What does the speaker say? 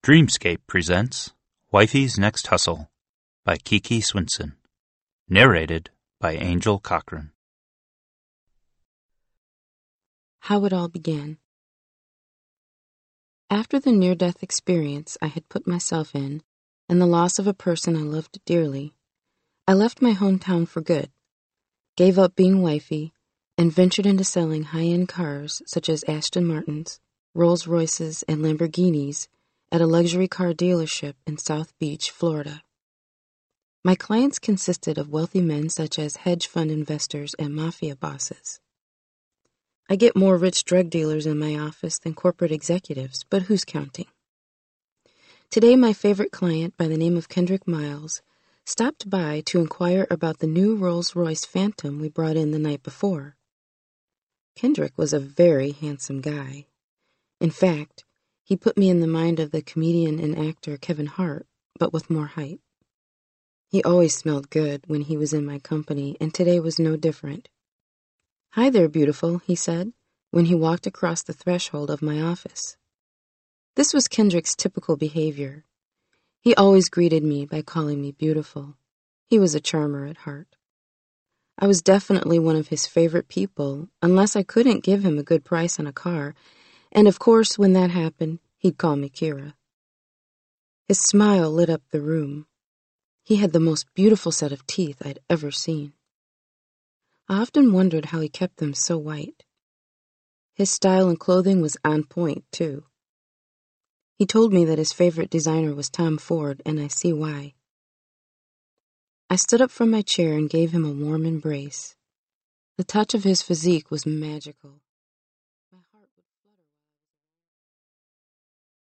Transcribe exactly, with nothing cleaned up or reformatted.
Dreamscape presents Wifey's Next Hustle by Kiki Swinson. Narrated by Angel Cochran. How it all began. After the near-death experience I had put myself in, and the loss of a person I loved dearly, I left my hometown for good, gave up being wifey, and ventured into selling high-end cars such as Aston Martins, Rolls-Royces, and Lamborghinis at a luxury car dealership in South Beach, Florida. My clients consisted of wealthy men such as hedge fund investors and mafia bosses. I get more rich drug dealers in my office than corporate executives, but who's counting? Today, my favorite client by the name of Kendrick Miles stopped by to inquire about the new Rolls-Royce Phantom we brought in the night before. Kendrick was a very handsome guy. In fact, he put me in the mind of the comedian and actor Kevin Hart, but with more height. He always smelled good when he was in my company, and today was no different. "Hi there, beautiful," he said, when he walked across the threshold of my office. This was Kendrick's typical behavior. He always greeted me by calling me beautiful. He was a charmer at heart. I was definitely one of his favorite people, unless I couldn't give him a good price on a car, and of course, when that happened, he'd call me Kira. His smile lit up the room. He had the most beautiful set of teeth I'd ever seen. I often wondered how he kept them so white. His style and clothing was on point, too. He told me that his favorite designer was Tom Ford, and I see why. I stood up from my chair and gave him a warm embrace. The touch of his physique was magical.